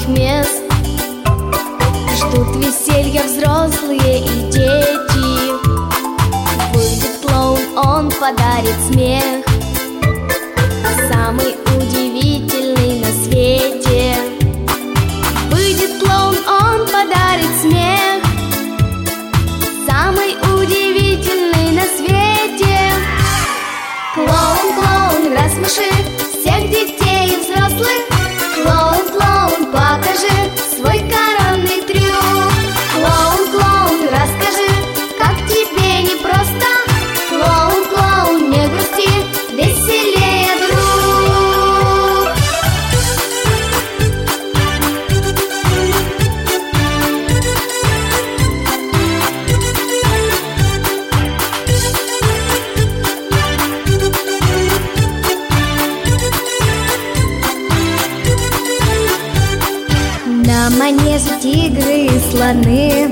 мест. Ждут веселья взрослые и дети. Выйдет клоун, он подарит смех, самый удивительный на свете. Выйдет клоун, он подарит смех, самый удивительный на свете. Клоун, клоун, рассмеши всех детей и взрослых. Клоун, клоун, покажи свой коронный трюк. Клоун, клоун, расскажи, как тебе непросто. Клоун, клоун, не грусти, веселее, друг. На манеже тигры и слоны,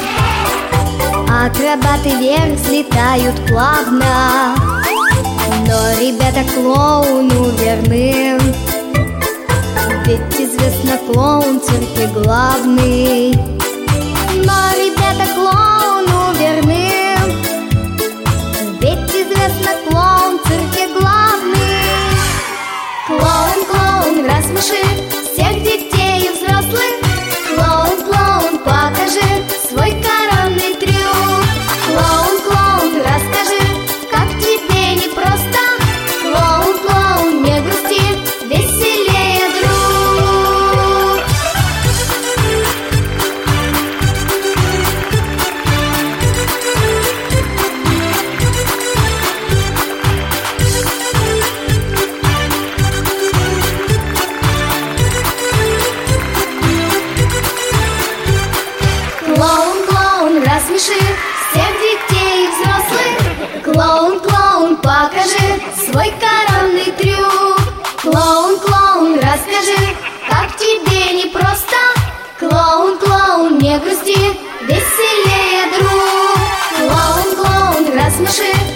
акробаты вверх взлетают плавно. Но ребята клоуну верны, ведь известно, клоун в цирке главный. Но ребята клоуну верны, ведь известно, клоун в цирке главный. Клоун, клоун, рассмеши всех детей и взрослых. Клоун, клоун, покажи свой коронный трюк. Клоун, клоун, расскажи, как тебе непросто. Клоун, клоун, не грусти, веселее, друг. Клоун, клоун, рассмеши всех детей и взрослых. Клоун, клоун, покажи свой коронный трюк. Клоун, клоун, расскажи, как тебе непросто. Клоун, клоун, не грусти, веселее, друг. Клоун, клоун, рассмеши